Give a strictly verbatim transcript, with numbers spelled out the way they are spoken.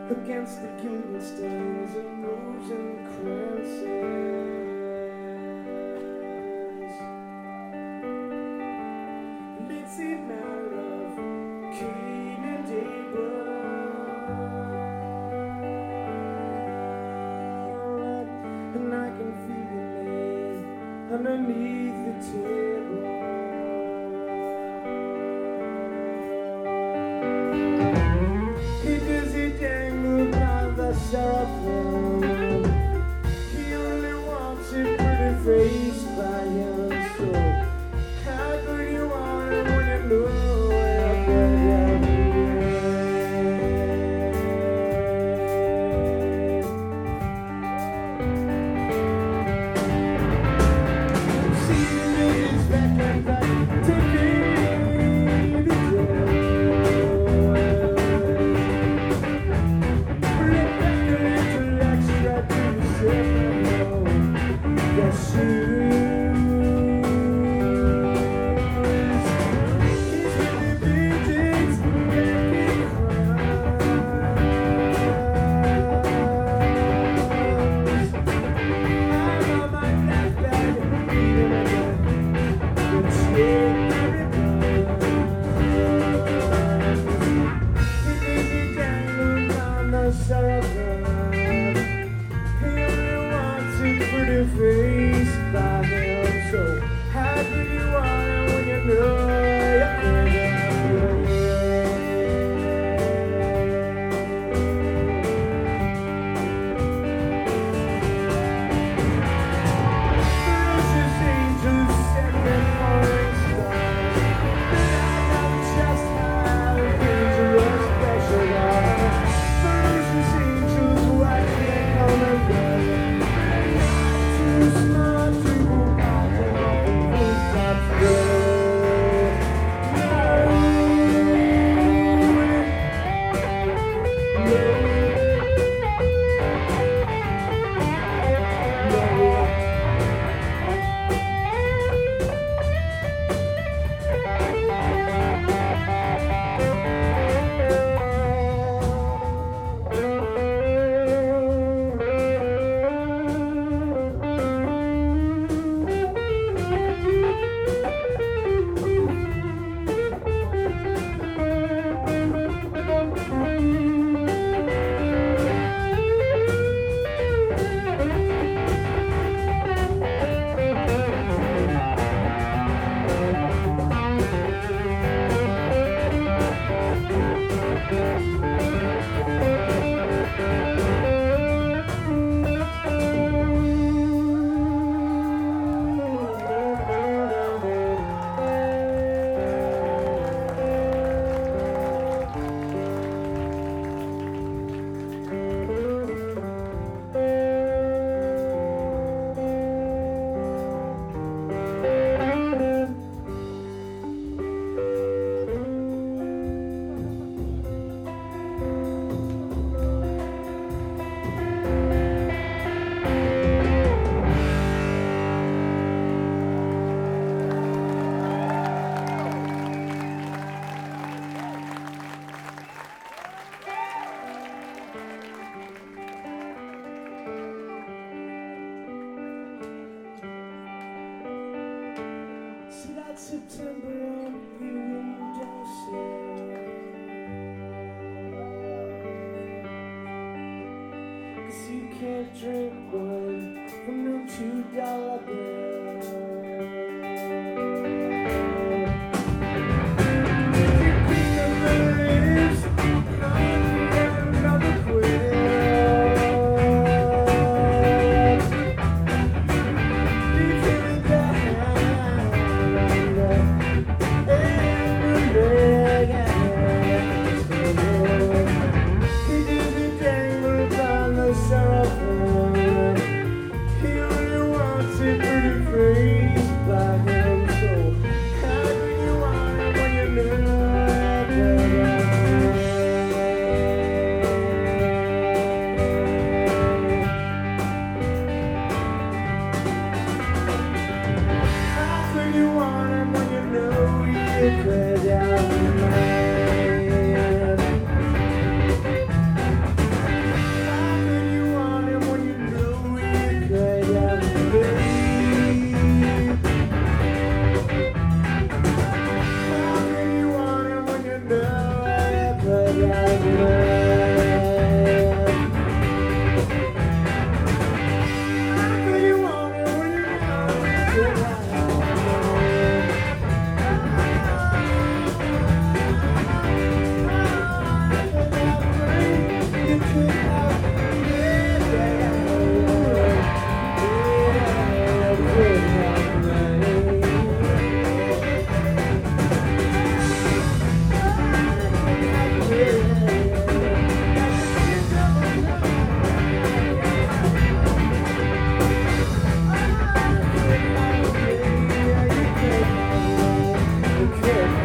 against the gilded stones and rose and crances. Mid-sea mount of Cain and Abel, and I can feel the name underneath the table. Seraphim. He only wants a pretty face by him, so how could you want it when you know where you're see the ladies back and back, taking the face by him, so how do you want it when you know you're ferocious angels send me falling stars, but I know just how dangerous special are. Ferocious angels watch me come and go. September on your windowsill, 'cause you can't drink one from no two dollar bill. You pick up the lips, crying for another quill. You want him when you know you could have. Christmas.